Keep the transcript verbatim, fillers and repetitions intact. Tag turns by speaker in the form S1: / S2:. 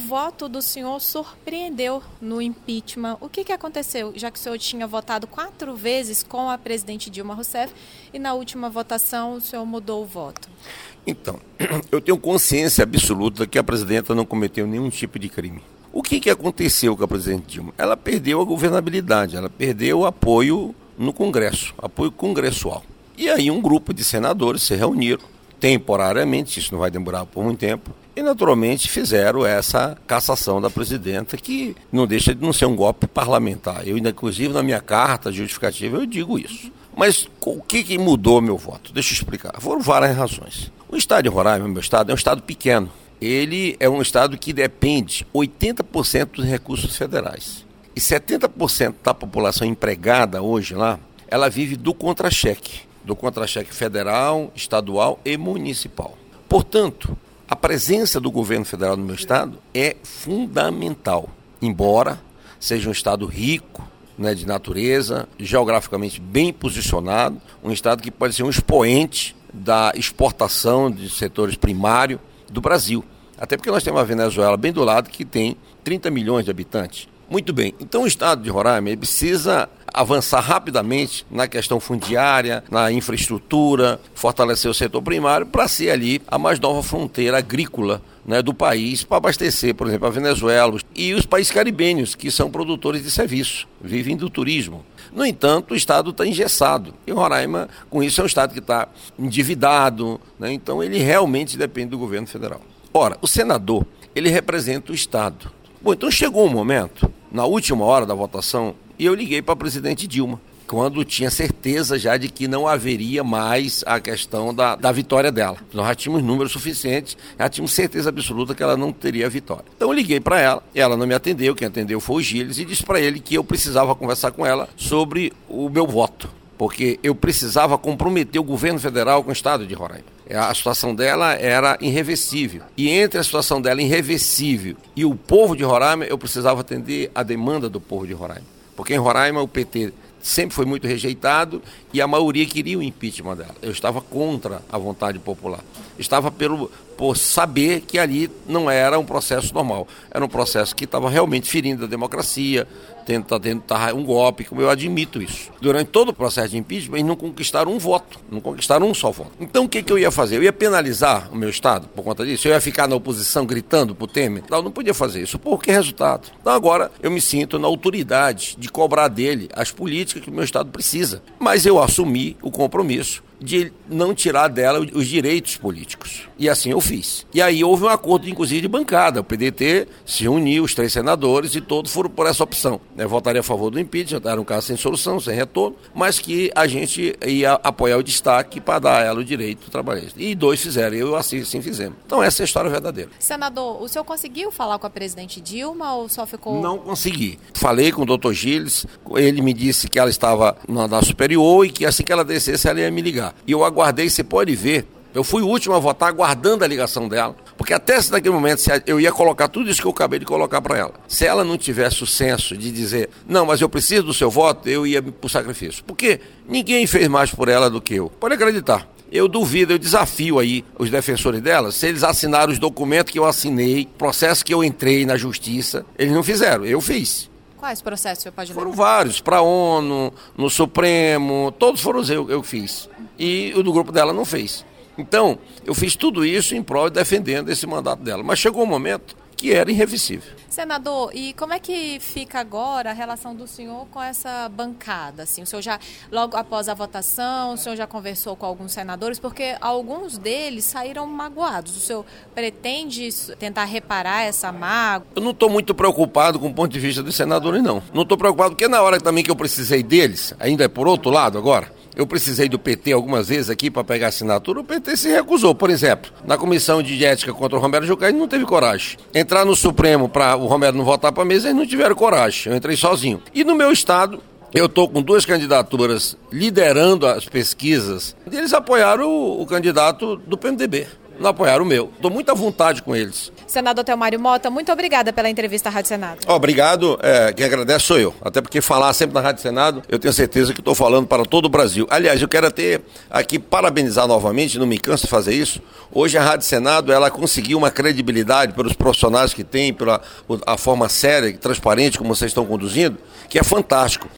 S1: voto do senhor surpreendeu no impeachment. O que, que aconteceu, já que o senhor tinha votado quatro vezes com a presidente Dilma Rousseff e na última votação o senhor mudou o voto?
S2: Então, eu tenho consciência absoluta que a presidenta não cometeu nenhum tipo de crime. O que, que aconteceu com a presidente Dilma? Ela perdeu a governabilidade, ela perdeu o apoio no Congresso, apoio congressual. E aí um grupo de senadores se reuniram temporariamente, isso não vai demorar por muito tempo, e naturalmente fizeram essa cassação da presidenta, que não deixa de não ser um golpe parlamentar. Eu, inclusive, na minha carta justificativa, eu digo isso. Mas o que, que mudou meu voto? Deixa eu explicar. Foram várias razões. O estado de Roraima, meu estado, é um estado pequeno. Ele é um estado que depende oitenta por cento dos recursos federais. E setenta por cento da população empregada hoje lá, ela vive do contra-cheque. Do contra-cheque federal, estadual e municipal. Portanto, a presença do governo federal no meu estado é fundamental. Embora seja um estado rico, né, de natureza, geograficamente bem posicionado, um estado que pode ser um expoente da exportação de setores primários do Brasil. Até porque nós temos a Venezuela bem do lado, que tem trinta milhões de habitantes. Muito bem, então o estado de Roraima ele precisa avançar rapidamente na questão fundiária, na infraestrutura, fortalecer o setor primário para ser ali a mais nova fronteira agrícola, né, do país, para abastecer, por exemplo, a Venezuela e os países caribenhos, que são produtores de serviço, vivem do turismo. No entanto, o estado está engessado. E Roraima, com isso, é um estado que está endividado, né, então ele realmente depende do governo federal. Ora, o senador, ele representa o estado. Bom, então chegou um momento, na última hora da votação, e eu liguei para a presidente Dilma, quando tinha certeza já de que não haveria mais a questão da, da vitória dela. Nós já tínhamos números suficientes, já tínhamos certeza absoluta que ela não teria vitória. Então eu liguei para ela, ela não me atendeu, quem atendeu foi o Gilles, e disse para ele que eu precisava conversar com ela sobre o meu voto, porque eu precisava comprometer o governo federal com o estado de Roraima. A situação dela era irreversível. E entre a situação dela irreversível e o povo de Roraima, eu precisava atender a demanda do povo de Roraima. Porque em Roraima o P T sempre foi muito rejeitado e a maioria queria o impeachment dela. Eu estava contra a vontade popular. Estava pelo, por saber que ali não era um processo normal. Era um processo que estava realmente ferindo a democracia, tenta tentar um golpe, como eu admito isso. Durante todo o processo de impeachment, eles não conquistaram um voto, não conquistaram um só voto. Então o que, que eu ia fazer? Eu ia penalizar o meu estado por conta disso? Eu ia ficar na oposição gritando pro Temer? Não, não podia fazer isso. Por que resultado? Então agora eu me sinto na autoridade de cobrar dele as políticas que o meu estado precisa. Mas eu assumi o compromisso de não tirar dela os direitos políticos. E assim eu fiz. E aí houve um acordo, inclusive, de bancada. O P D T se uniu, os três senadores, e todos foram por essa opção. Eu votaria a favor do impeachment, era um caso sem solução, sem retorno, mas que a gente ia apoiar o destaque para dar a ela o direito trabalhista. E dois fizeram, eu assim, assim fizemos. Então essa é a história verdadeira.
S1: Senador, o senhor conseguiu falar com a presidente Dilma ou só ficou...
S2: Não consegui. Falei com o doutor Gilles, ele me disse que ela estava no andar superior e que assim que ela descesse, ela ia me ligar. E eu aguardei, você pode ver, eu fui o último a votar aguardando a ligação dela, porque até naquele momento eu ia colocar tudo isso que eu acabei de colocar para ela. Se ela não tivesse o senso de dizer, não, mas eu preciso do seu voto, eu ia para o sacrifício. Porque ninguém fez mais por ela do que eu. Pode acreditar. Eu duvido, eu desafio aí os defensores dela, se eles assinaram os documentos que eu assinei, processo que eu entrei na justiça, eles não fizeram, eu fiz.
S1: Quais processos você pode lembrar?
S2: Foram vários, para a ONU, no Supremo, todos foram os eu, eu fiz. E o do grupo dela não fez. Então, eu fiz tudo isso em prol de defendendo esse mandato dela. Mas chegou um momento que era irreversível.
S1: Senador, e como é que fica agora a relação do senhor com essa bancada? Assim, o senhor já, logo após a votação, o senhor já conversou com alguns senadores, porque alguns deles saíram magoados. O senhor pretende tentar reparar essa mágoa?
S2: Eu não estou muito preocupado com o ponto de vista dos senadores, não. Não estou preocupado, porque na hora também que eu precisei deles, ainda é por outro lado agora, eu precisei do P T algumas vezes aqui para pegar assinatura, o P T se recusou. Por exemplo, na comissão de ética contra o Romero Jucá, ele não teve coragem. Entrar no Supremo para o Romero não votar para a mesa, eles não tiveram coragem. Eu entrei sozinho. E no meu estado, eu estou com duas candidaturas liderando as pesquisas. Eles apoiaram o, o candidato do P M D B. não apoiaram o meu. Estou muito à vontade com eles.
S1: Senador Telmário Mota, muito obrigada pela entrevista à Rádio Senado.
S2: Obrigado, é, quem agradece sou eu. Até porque falar sempre na Rádio Senado, eu tenho certeza que estou falando para todo o Brasil. Aliás, eu quero até aqui parabenizar novamente, não me canso de fazer isso. Hoje a Rádio Senado, ela conseguiu uma credibilidade pelos profissionais que tem, pela a forma séria e transparente como vocês estão conduzindo, que é fantástico.